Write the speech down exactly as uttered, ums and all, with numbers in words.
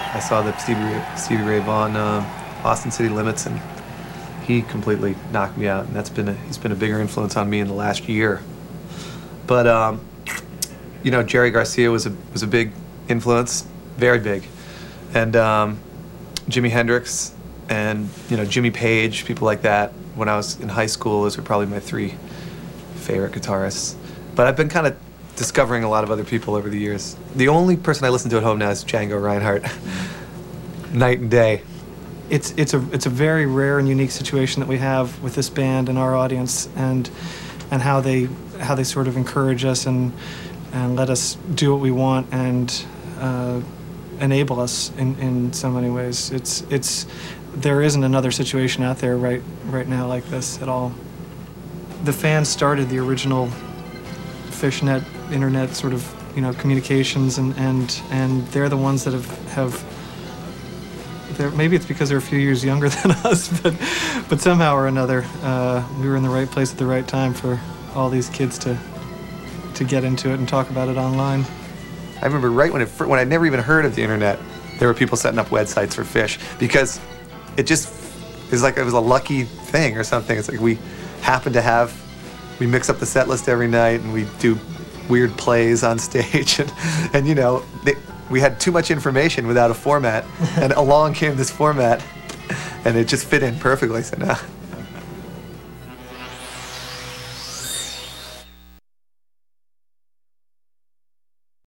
I saw the Stevie Ray, Stevie Ray Vaughan uh, Austin City Limits, and he completely knocked me out. And that's been a, he's been a bigger influence on me in the last year. But um, you know, Jerry Garcia was a was a big influence, very big, and um, Jimi Hendrix, and you know Jimmy Page, people like that. When I was in high school, those were probably my three favorite guitarists. But I've been kind of discovering a lot of other people over the years. The only person I listen to at home now is Django Reinhardt. Night and day. It's it's a it's a very rare and unique situation that we have with this band and our audience, and and how they how they sort of encourage us and and let us do what we want and uh, enable us in, in so many ways. It's it's there isn't another situation out there right right now like this at all. The fans started the original fishnet internet sort of you know communications, and and and they're the ones that have have they're, maybe it's because they're a few years younger than us, but but somehow or another uh, we were in the right place at the right time for all these kids to to get into it and talk about it online. I remember right when it when I'd never even heard of the internet, there were people setting up websites for Phish, because it just it was like it was a lucky thing or something. It's like we happened to have we mix up the set list every night, and we do weird plays on stage, and, and you know, they, we had too much information without a format, and along came this format, and it just fit in perfectly, so now